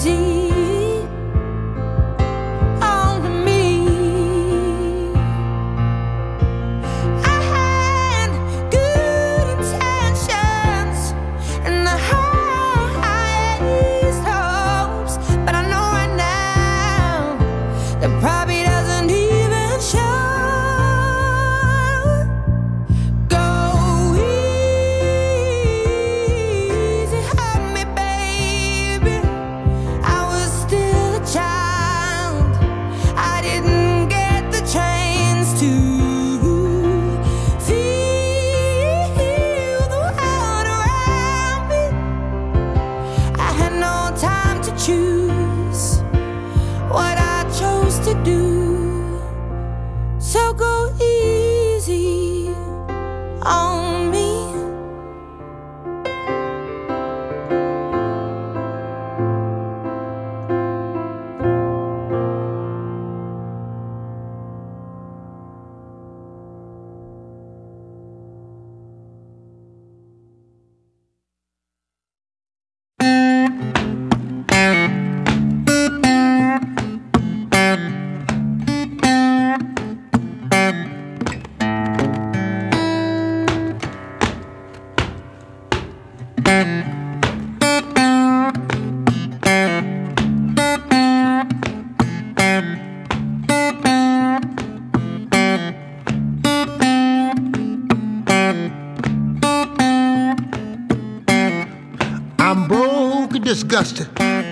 Disgusted,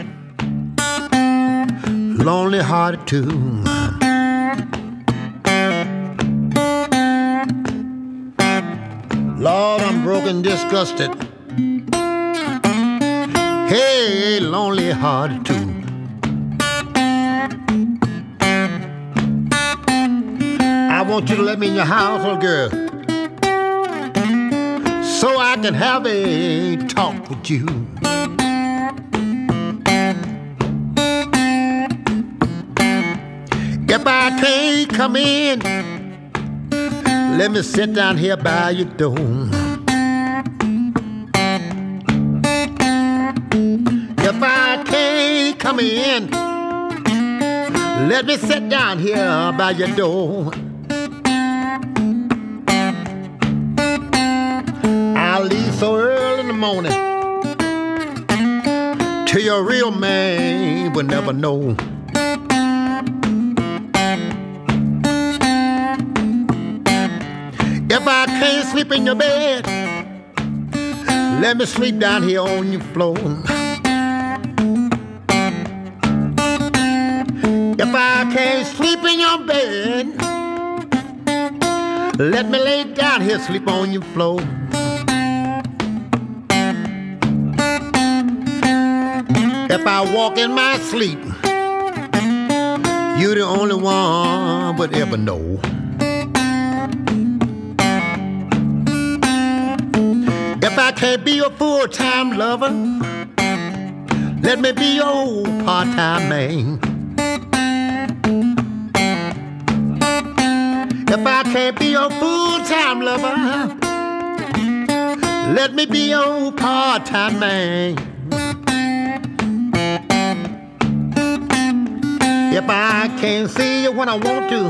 lonely hearted too. Lord, I'm broken, disgusted. Hey, lonely hearted too. I want you to let me in your house, little girl, so I can have a talk with you. If I can't come in, let me sit down here by your door. If I can't come in, let me sit down here by your door. I'll leave so early in the morning till your real man will never know. If I can't sleep in your bed, let me sleep down here on your floor. If I can't sleep in your bed, let me lay down here, sleep on your floor. If I walk in my sleep, you're the only one would ever know. If I can't be your full-time lover, let me be your part-time man. If I can't be your full-time lover, let me be your part-time man. If I can't see you when I want to,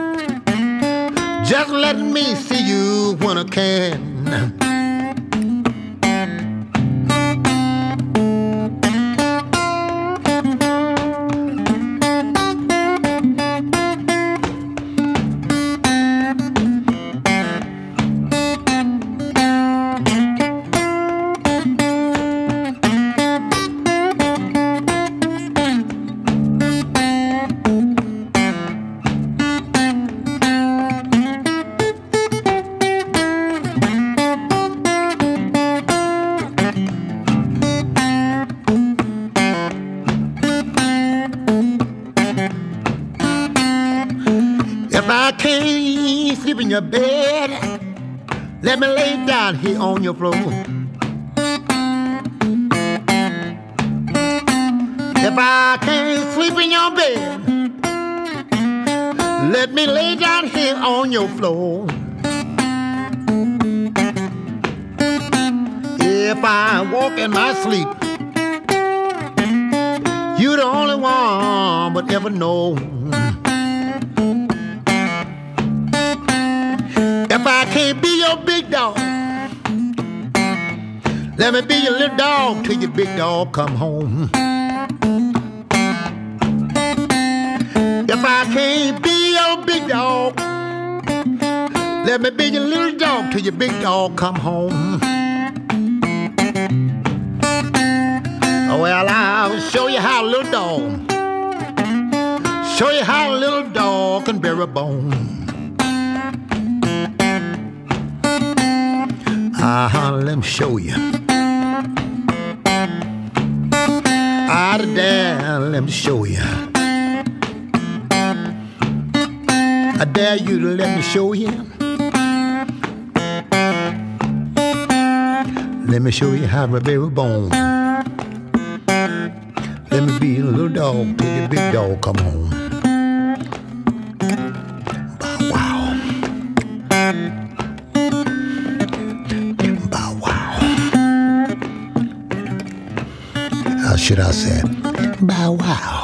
just let me see you when I can. If I can't sleep in your bed, let me lay down here on your floor. If I can't sleep in your bed, let me lay down here on your floor. If I walk in my sleep, You the only one would ever know. If I can't be your big dog, let me be your little dog till your big dog come home. If I can't be your big dog, let me be your little dog till your big dog come home. Well, I'll show you how a little dog, show you how a little dog can bear a bone. Let me show you. There, let me show you. I dare you to let me show you. Let me show you how to bear a bone. Let me be a little dog till the big dog come home. Bow wow. Bow wow. How should I say? Bow wow.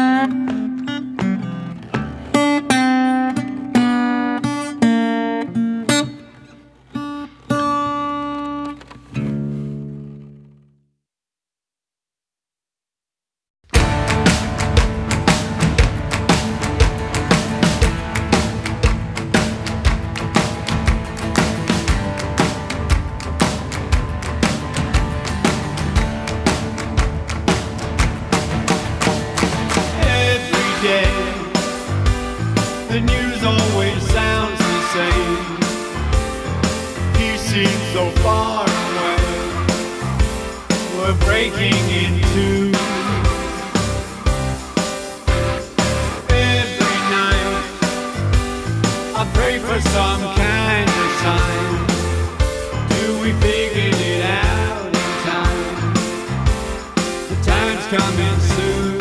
The news always sounds the same. He seems so far away. We're breaking into. Every night I pray for some kind of sign. Do we figure it out in time? The time's coming soon.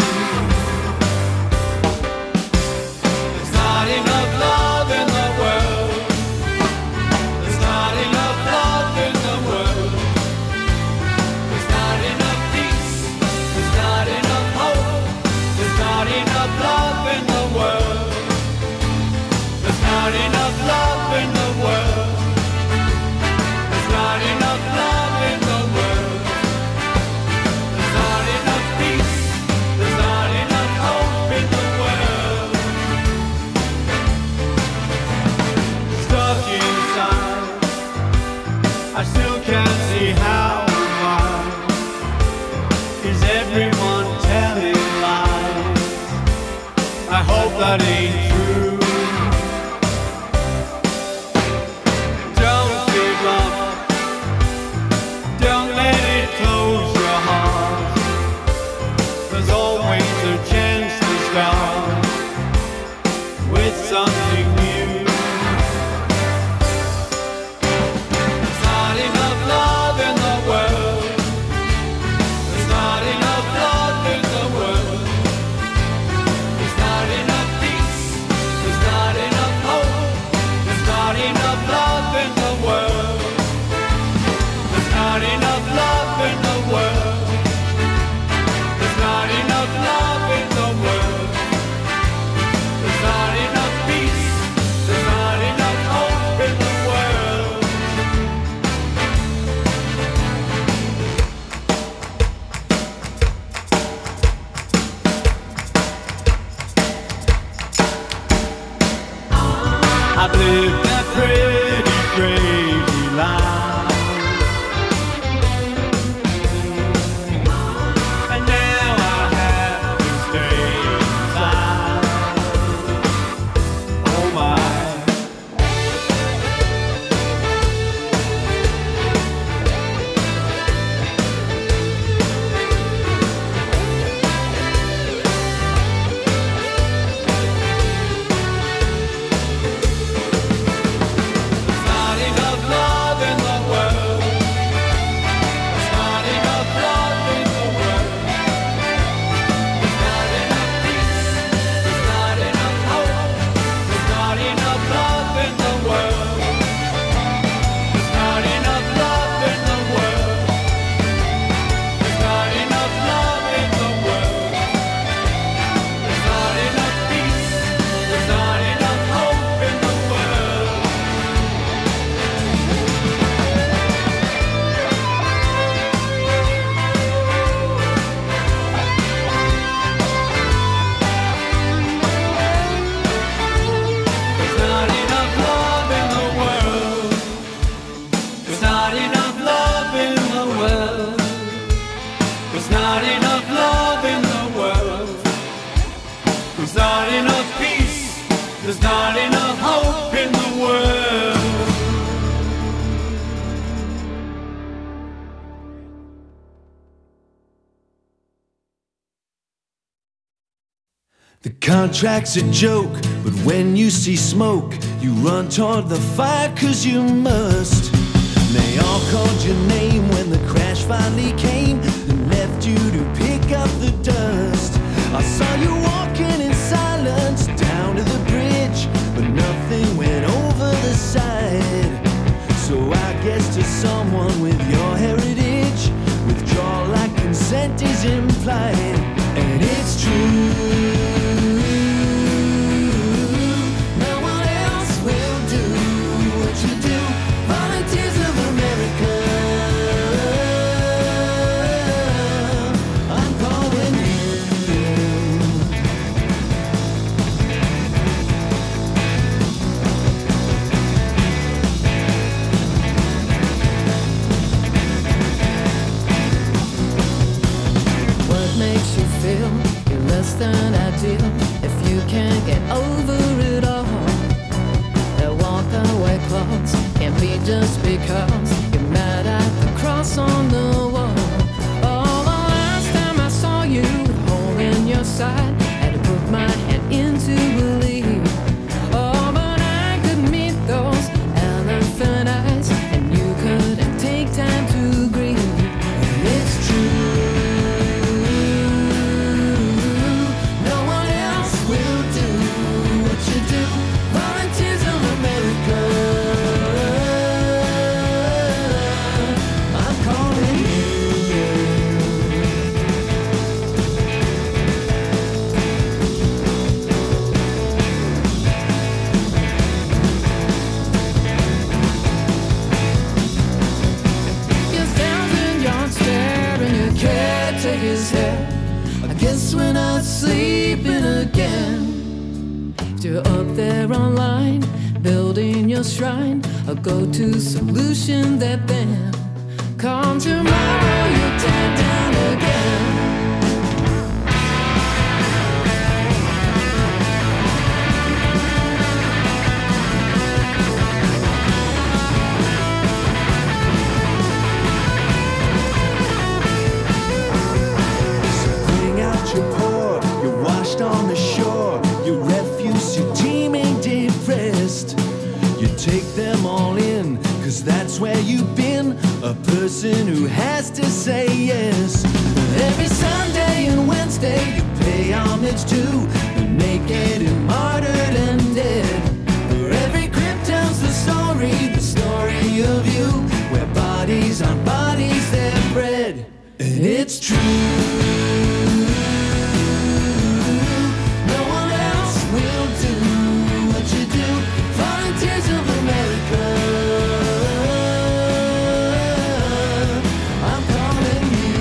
I still can't see how and why. Is everyone telling lies? I hope that ain't true. Don't give up. Don't let it close your heart. There's always a chance to start with something new. I've lived that pretty crazy life, and now I have to stay inside. Oh my. There's not enough hope in the world. The contract's a joke, but when you see smoke, you run toward the fire 'cause you must. And they all called your name when the crash finally came and left you to pick up the dust. I saw you walking in silence down to the bridge, but nothing went over the side. So I guess to someone with your heritage, withdrawal like consent is implied. And it's true, no one else will do what you do. Volunteers of America, I'm calling you. What makes you feel you're less than ideal if you can't get over it all? That walk away clause can't be just because you're mad at the cross on the wall. Oh, the last time I saw you with a hole in your side, had to put my hand in to believe. Oh, but I could meet those elephant eyes, and you couldn't take time to grieve. And it's true, no one else will do what you do. Volunteers of America, I'm calling you. Your 1,000-yard stare and your caretaker's hair. I guess we're not sleeping again. If you're up there online, building your shrine, a go-to solution that then come tomorrow you tear down again. Bring out your pour, you're washed on the shore, your refuse, your teeming depressed. You take them all in, 'cause that's where you've been, a person who has to say yes. Every Sunday and Wednesday you pay homage to the naked and martyred and dead. For every crypt tells the story of you, where bodies on bodies they're bred. And it's true, no one else will do what you do. Volunteers of America, I'm calling you.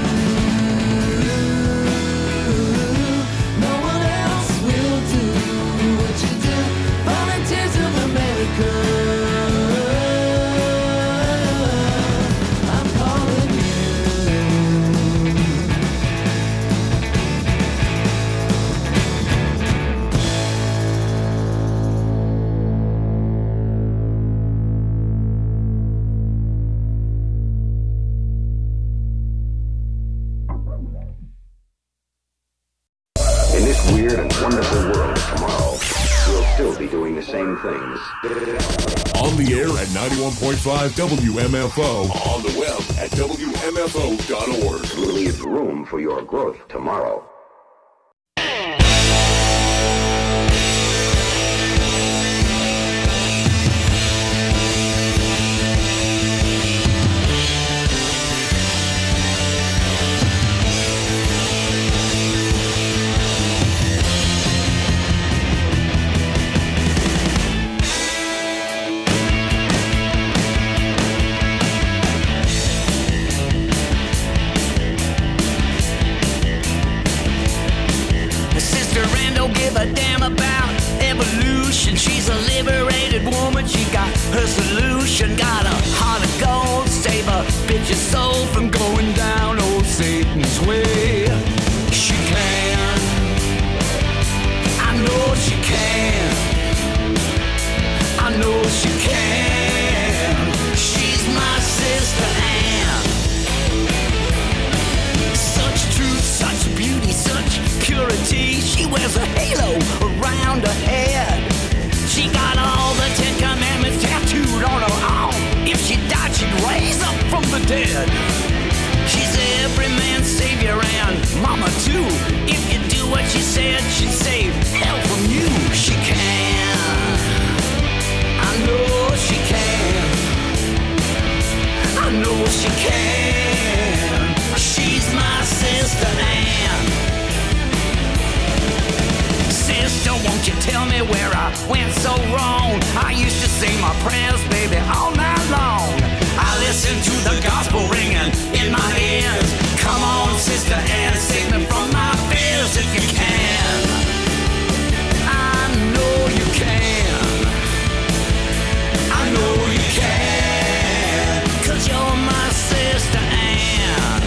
No one else will do what you do. Volunteers of America, I'm calling you. In this weird and wonderful world tomorrow, we'll still be doing the same things. On the air at 91.5 WMFO. On the web at WMFO.org. Leave room for your growth tomorrow. a damn about evolution. She's a liberated woman. She got her solution. Got a heart of gold. Save a bitch's soul from going down old Satan's way. She can. I know she can. went so wrong. I used to sing my prayers, baby, all night long. I listened to the gospel ringing in my ears. Come on, Sister Ann, save me from my fears if you can. I know you can. I know you can. 'Cause you're my Sister Ann.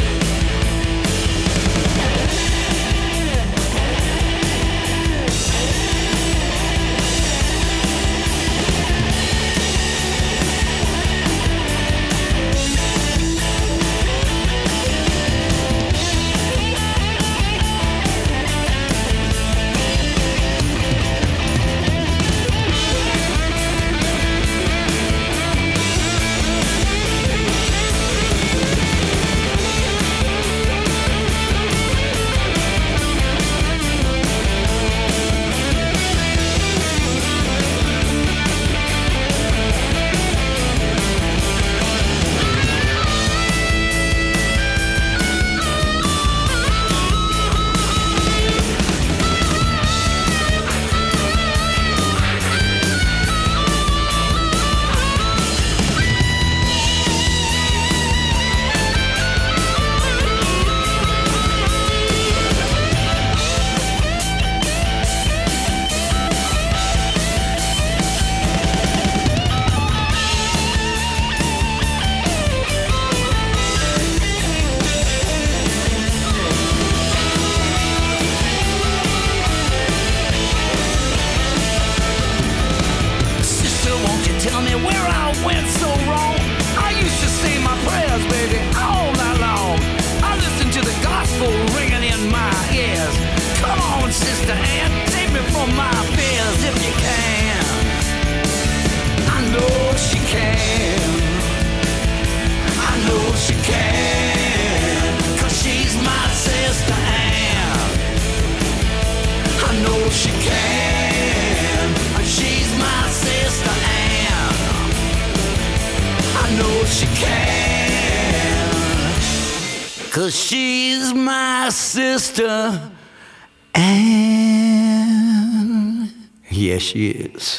Cause she's my sister Ann. Yes, she is.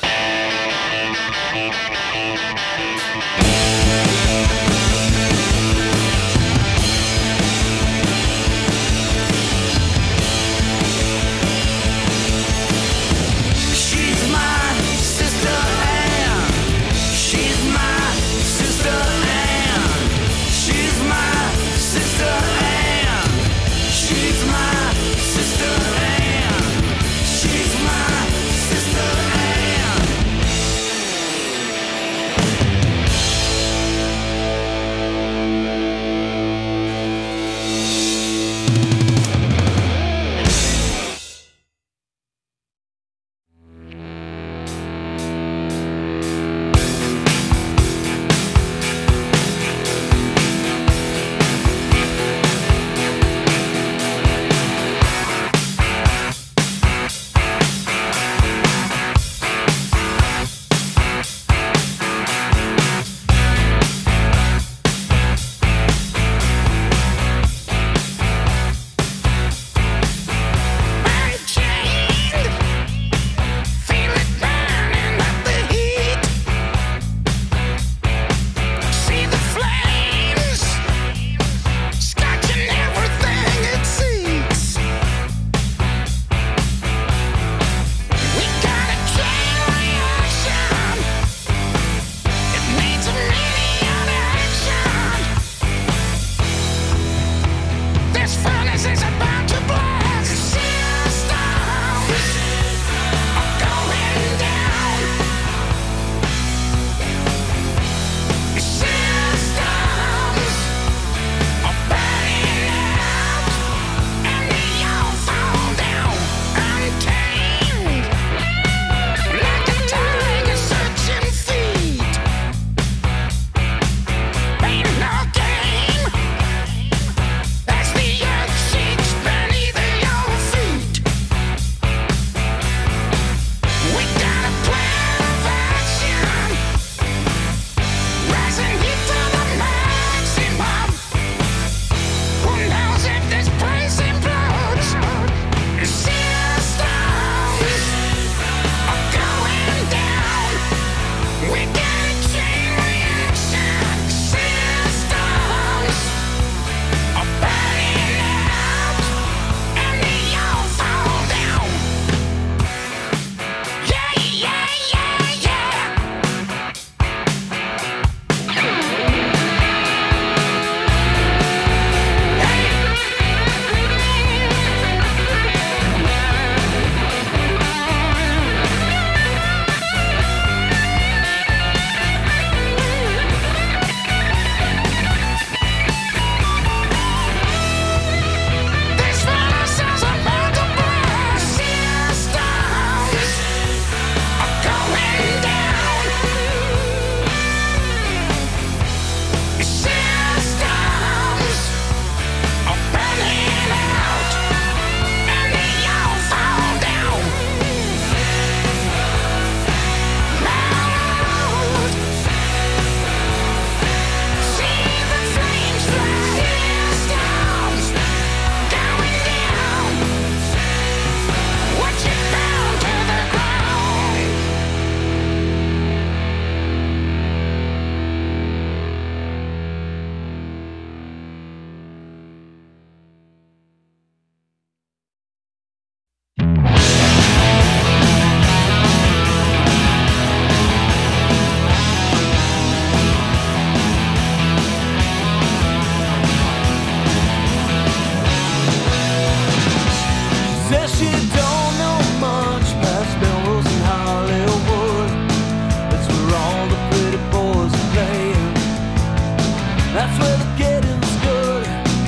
she don't know much past Melrose and Hollywood. That's where all the pretty boys are playing. That's where the getting's good.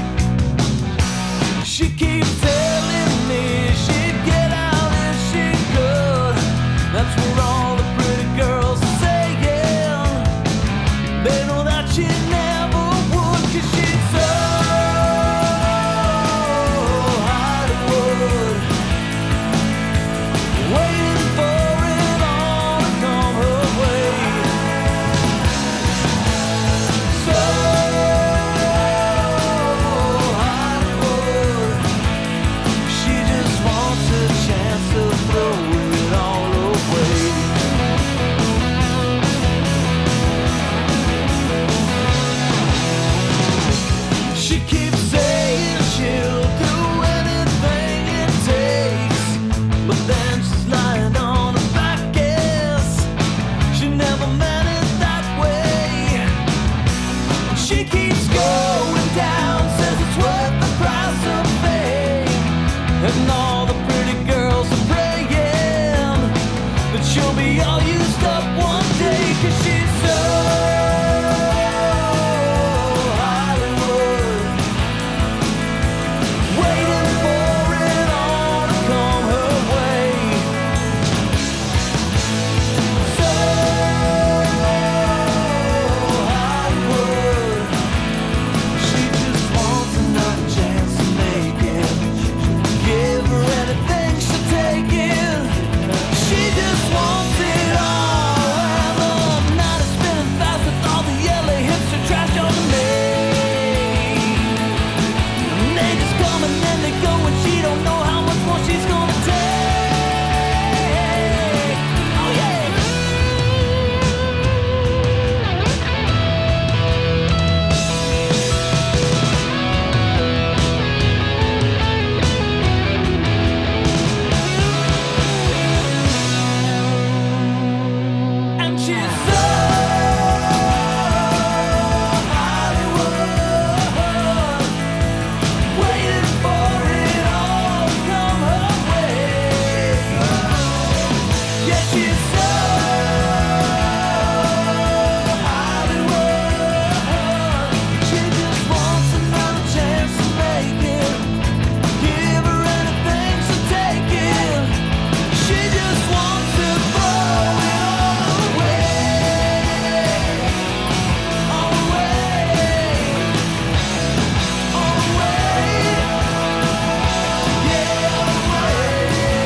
She keeps telling me she'd get out if she could. That's where all the pretty girls are saying. They know that she never would, 'cause she's so Hollywood, waiting for it all to come her way. So Hollywood, she just wants a chance to throw it all away. She keeps saying she'll do anything it takes, but then she's lying on her back ass. She never meant it that way. She keeps going down, says it's worth the price of fame. And all the pretty girls are praying that she'll be all used up one day, 'cause she's so Hollywood, waiting for it all to come her way. So Hollywood, she just wants another chance to make it. Give her anything, she'll take it. She just wants it all. And the night is spinning fast with all the yellow hipster trash on the main. And they just come and then they go, and she don't know how much more she's gonna take. Oh yeah. And she's so Hollywood, waiting for it all to come her way. Yeah, she's so Hollywood, she just wants another chance to make it. Give her anything, she'll take it. She just wants to throw it all away. All away. All away. Yeah, all away.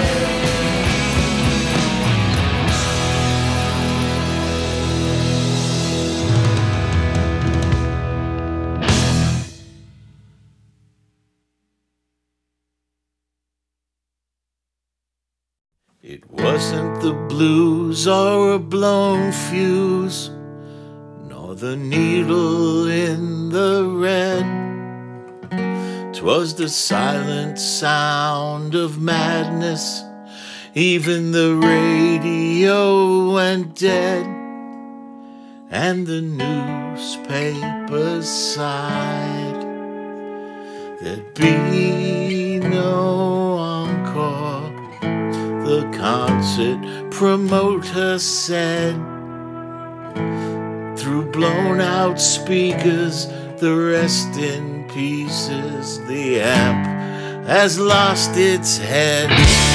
It wasn't the blues or a blown fuse, nor the needle in the red. 'Twas the silent sound of madness. Even the radio went dead, and the newspapers sighed. There'd be no encore, the concert promoter said. Through blown out speakers, the rest in pieces, the amp has lost its head.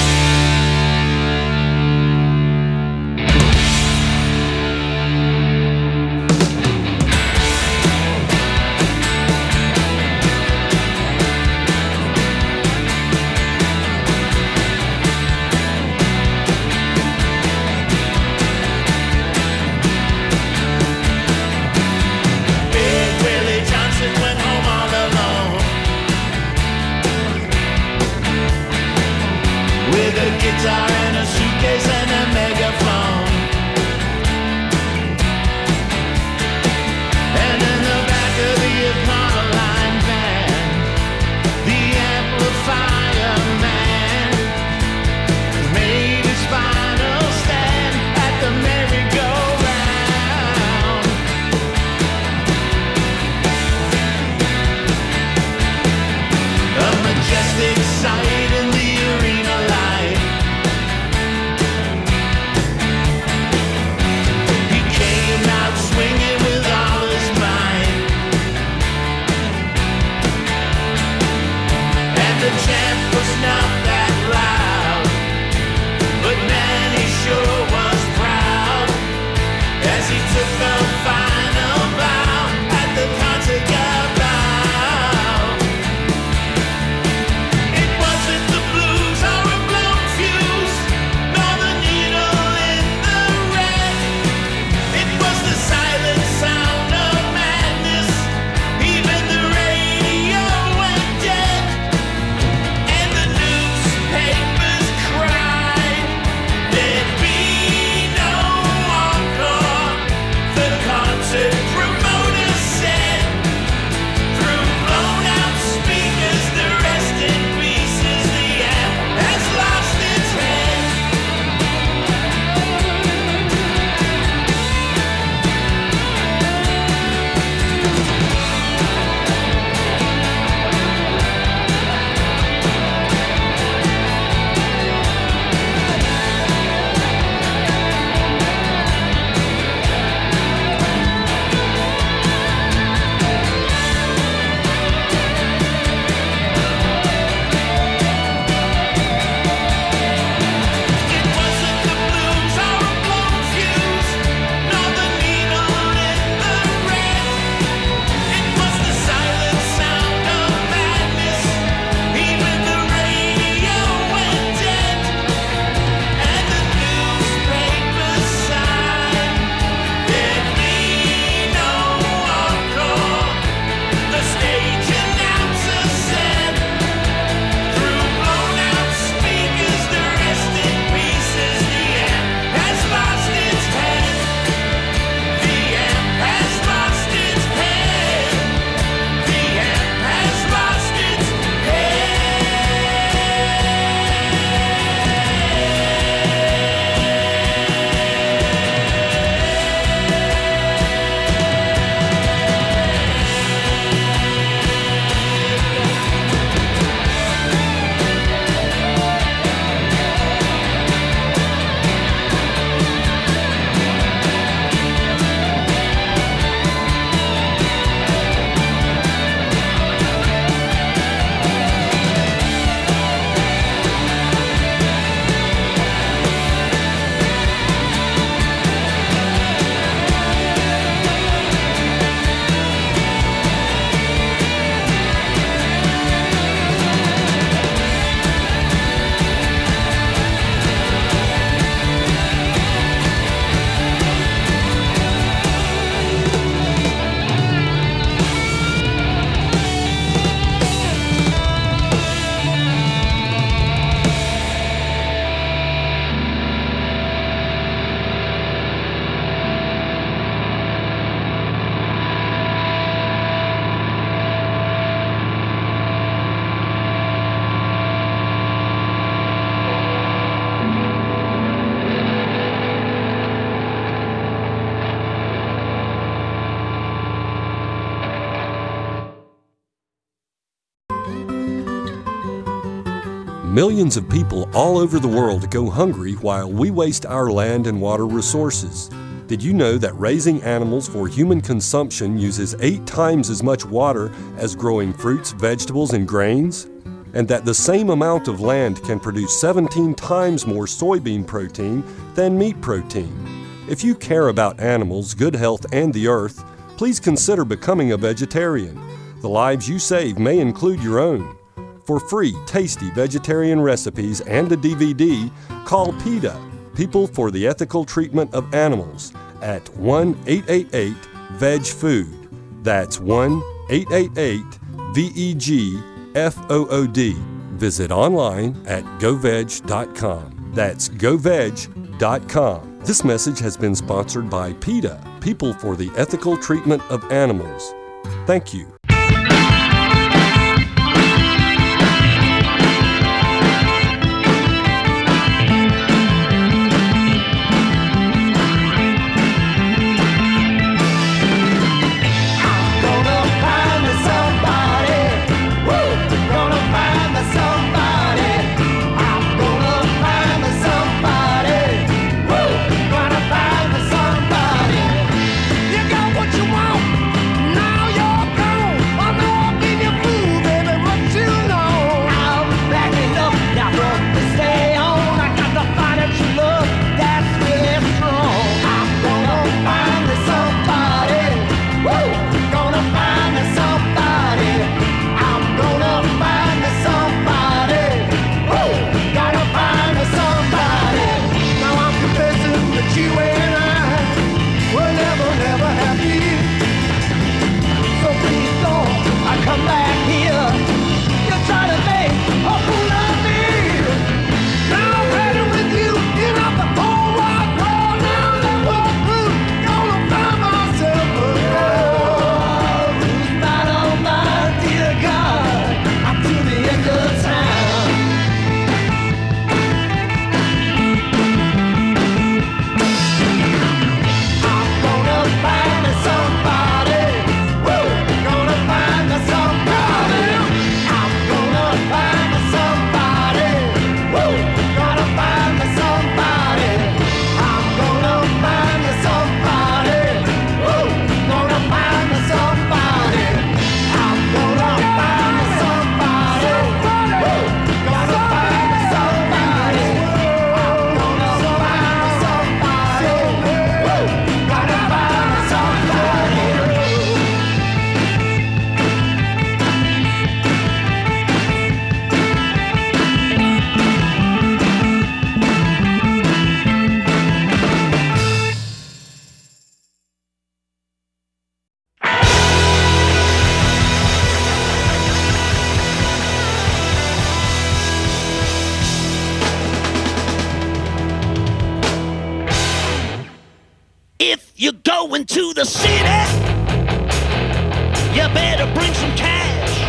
Big Willie Johnson went home all alone with a guitar and a suitcase and a megaphone. And in the back of the Econoline van, the amplifier man made his final stand at the merry-go-round. A majestic sight in the arena millions of people all over the world go hungry while we waste our land and water resources. Did you know that raising animals for human consumption uses 8 times as much water as growing fruits, vegetables, and grains? And that the same amount of land can produce 17 times more soybean protein than meat protein? If you care about animals, good health, and the earth, please consider becoming a vegetarian. The lives you save may include your own. For free, tasty vegetarian recipes and a DVD, call PETA, People for the Ethical Treatment of Animals, at 1-888-VEG-FOOD. That's 1-888-VEG-FOOD. Visit online at goveg.com. That's goveg.com. This message has been sponsored by PETA, People for the Ethical Treatment of Animals. Thank you. You're going to the city, you better bring some cash.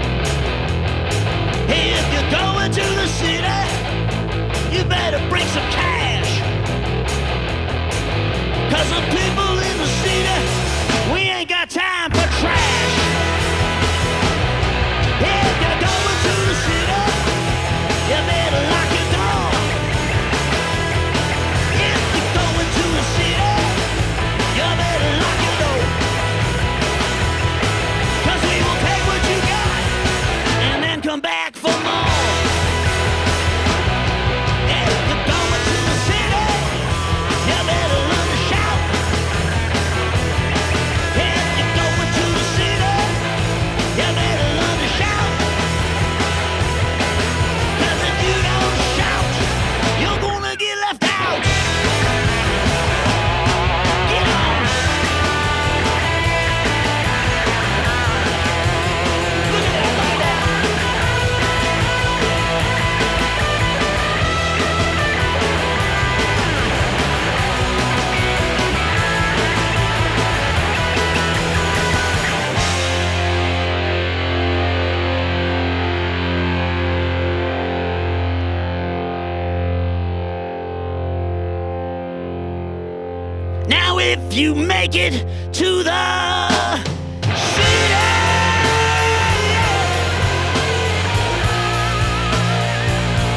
If you're going to the city, you better bring some cash. 'Cause the people in the city, we ain't got time for trash. If you're going to the city, you better lock your door. If you're going to the city, you better lock your door. 'Cause we will take what you got and then come back for more. If you're going to the city, you better learn to shout. If you're going to the city, you better learn to shout. 'Cause if you don't shout, you're gonna get left out. Get on. Look at that, look at that. Now if you make it to the city,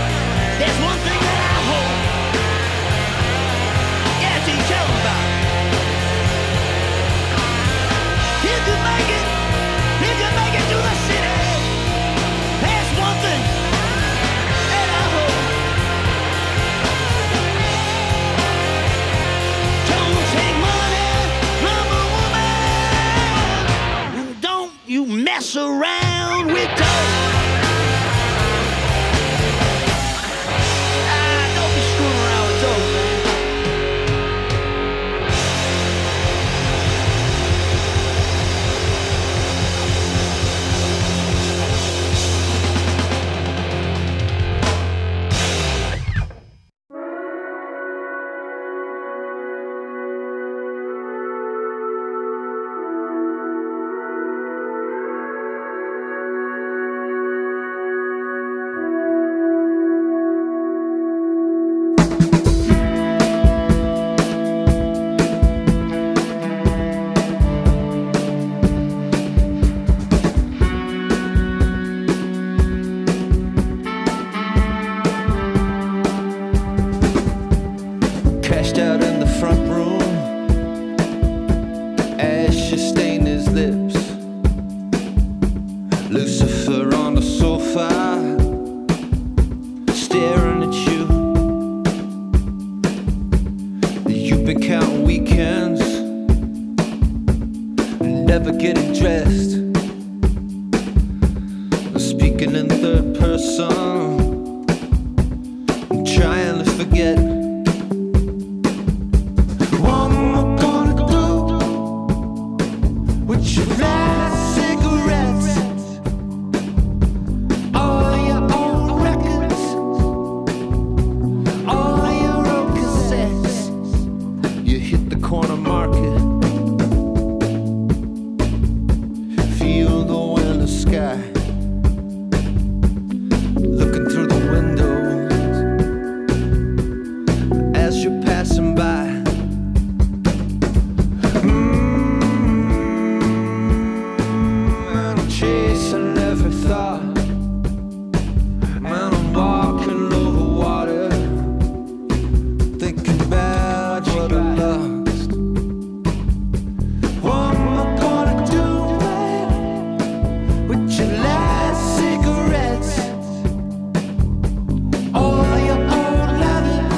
trying to forget. What am I gonna do with your last cigarettes? All your old records, all your old cassettes. You hit the corner market, feel the winter sky, looking through the windows as you're passing by. I'm chasing every thought, man, I'm walking over water, thinking about what I lost. What am I gonna do with your last cigarettes? All your old letters,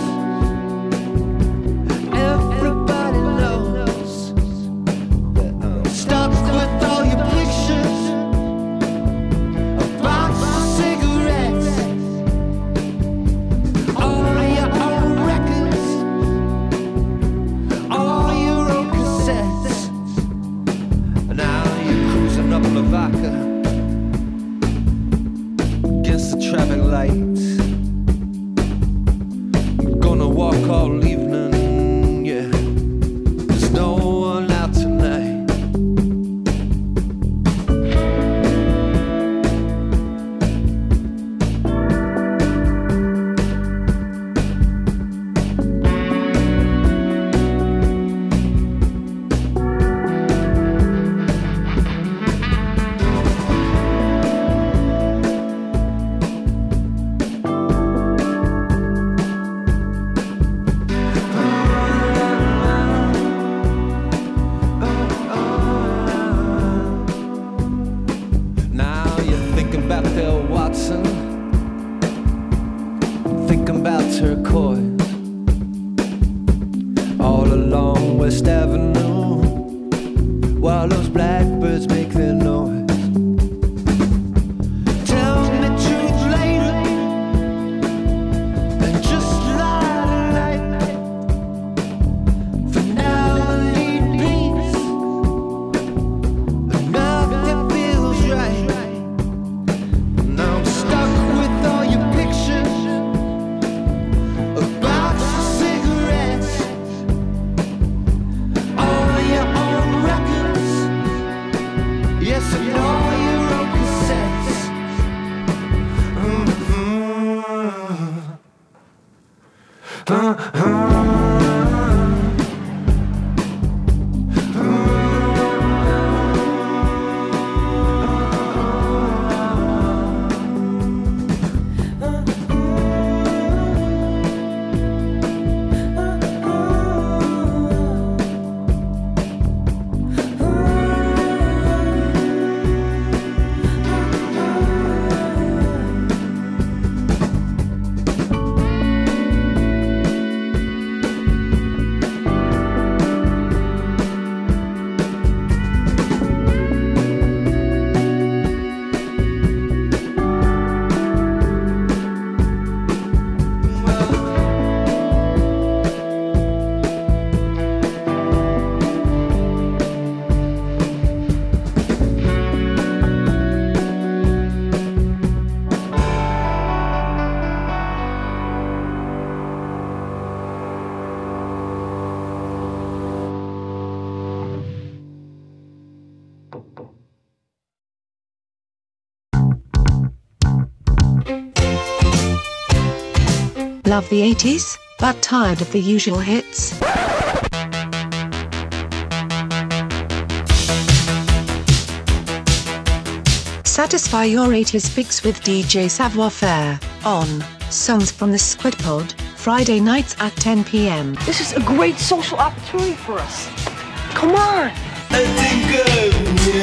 everybody knows that I'm stuck with all your pictures, a box of cigarettes, all your old records, all your old cassettes. Now you're cruising up Lavaca against the traffic lights. Gonna walk all evening, yeah. There's no one out tonight. Now you're thinking about Bill Watson, thinking about turquoise, all along West Avenue, while those blackbirds make their noise. Tell me truth later, and just lie tonight. For now I need peace, and nothing feels right. Now I'm stuck with all your pictures, a box of cigarettes, all your old records, yes, and all your old cassettes. Love the 80s, but tired of the usual hits? Satisfy your 80s fix with DJ Savoir Faire on Songs from the Squid Pod, Friday nights at 10 p.m. This is a great social opportunity for us. Come on! I think I've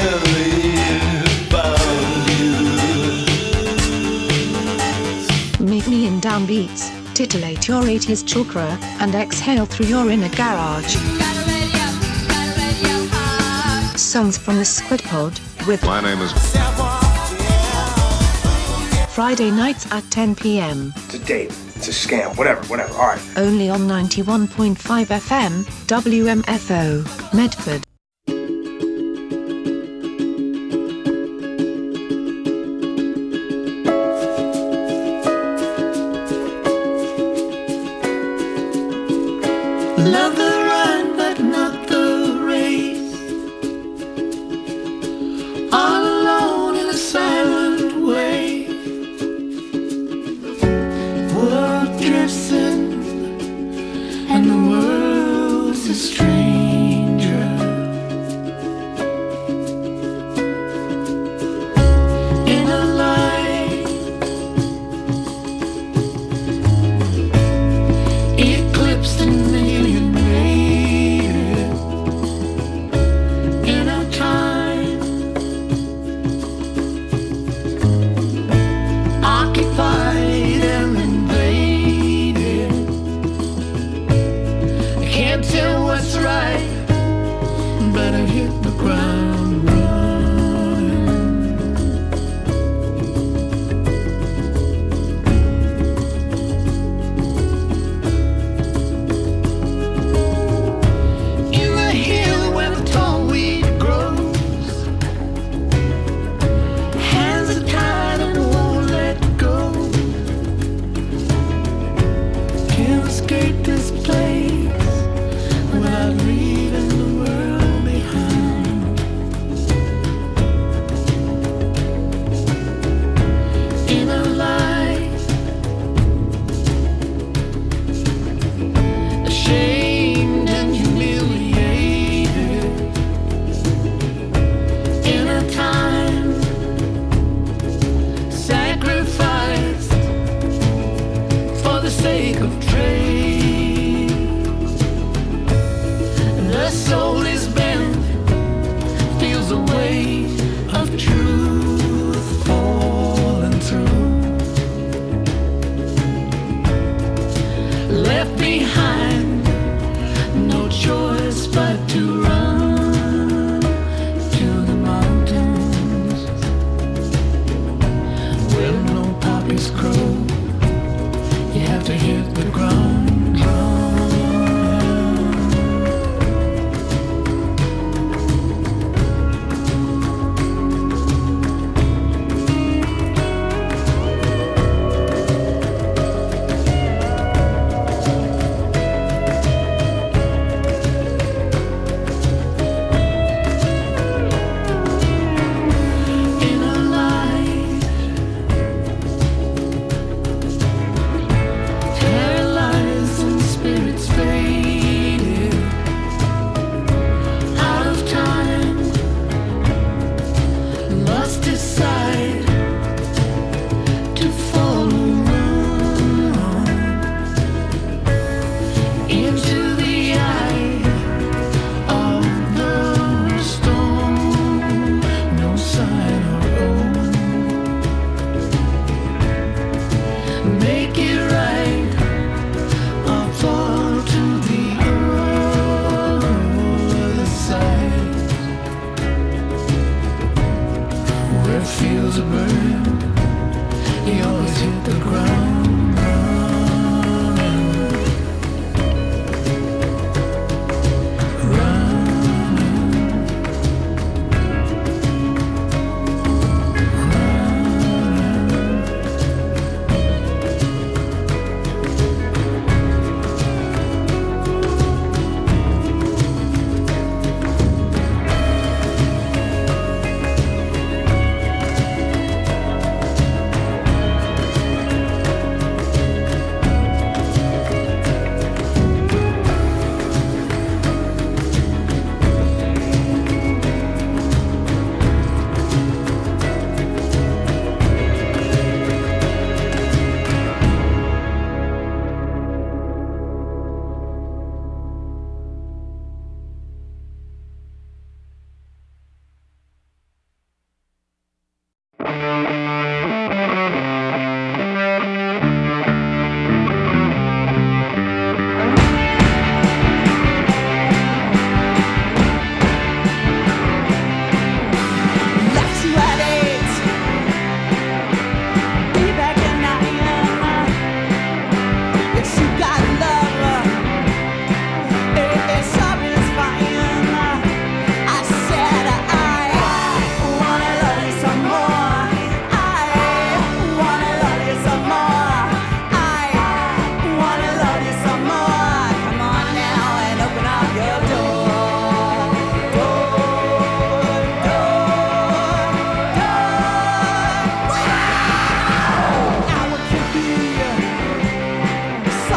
nearly found you. Meet me in downbeats, titillate your 80s chakra, and exhale through your inner garage. Songs from the Squid Pod with My name is Friday nights at 10 p.m. To date, It's a scam. Whatever. All right. Only on 91.5 FM, WMFO, Medford. Love the run, but not the race. All alone in a silent way. World drifts in, and the world's a stranger. In a light, eclipsed in me.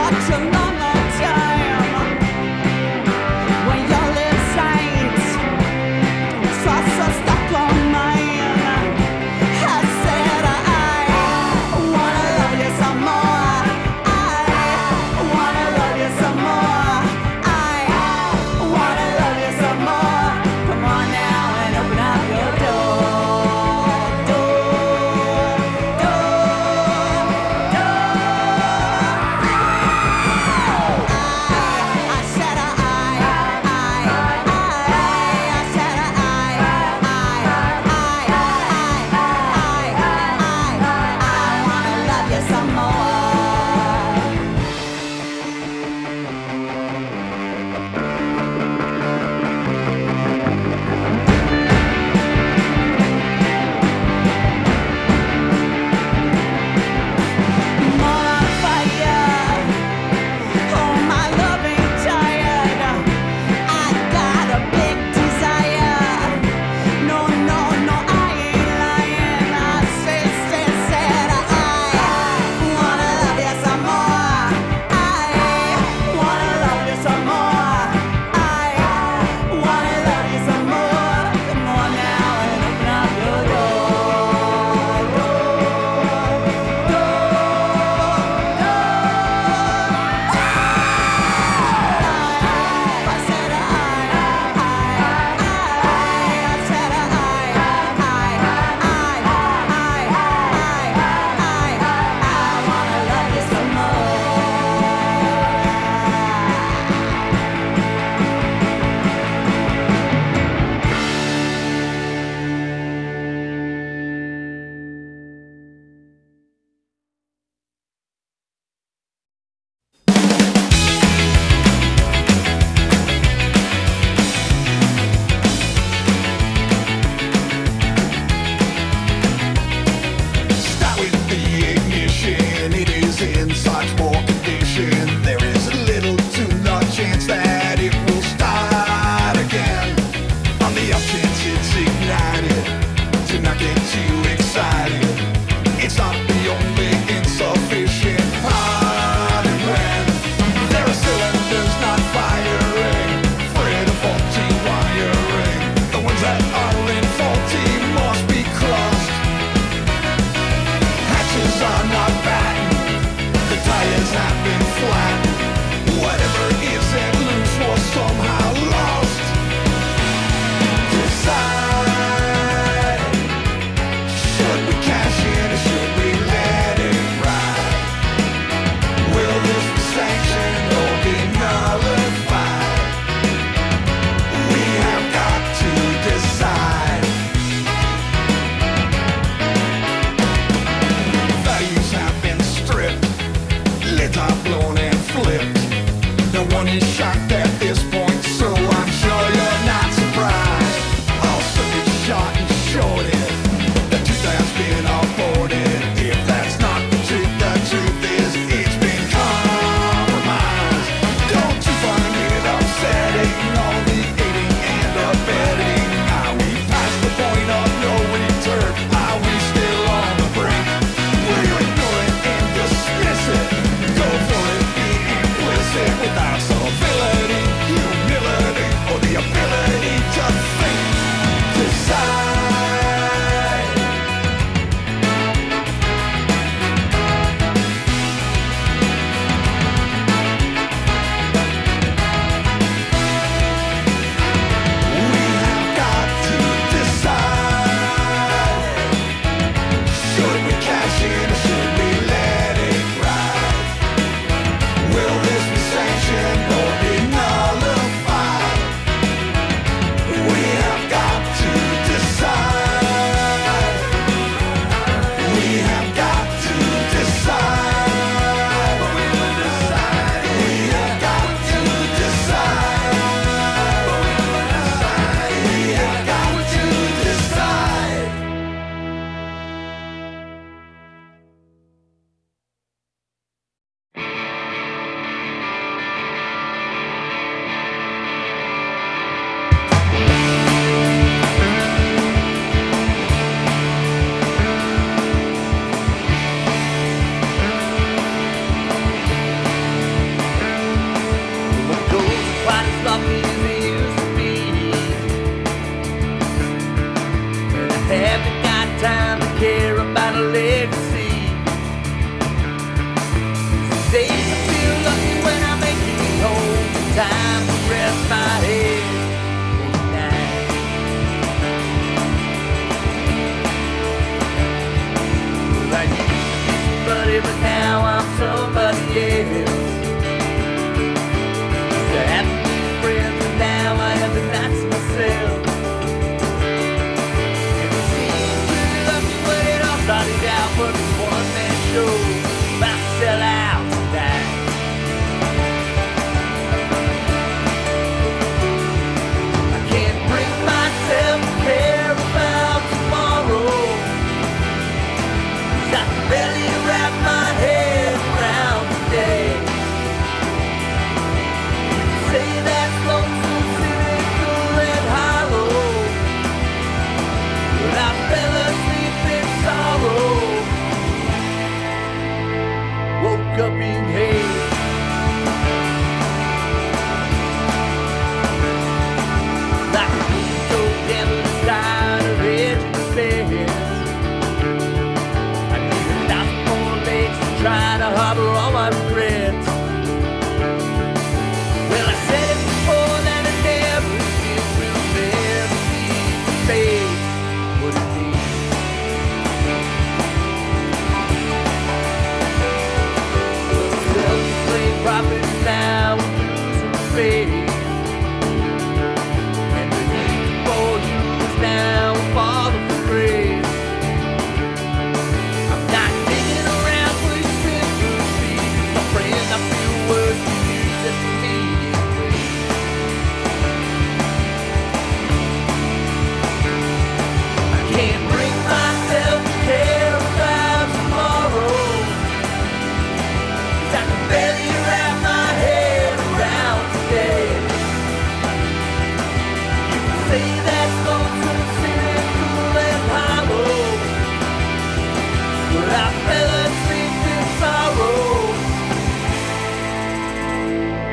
Without some ability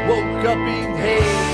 woke up eating hay.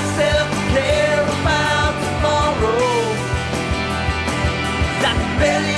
Really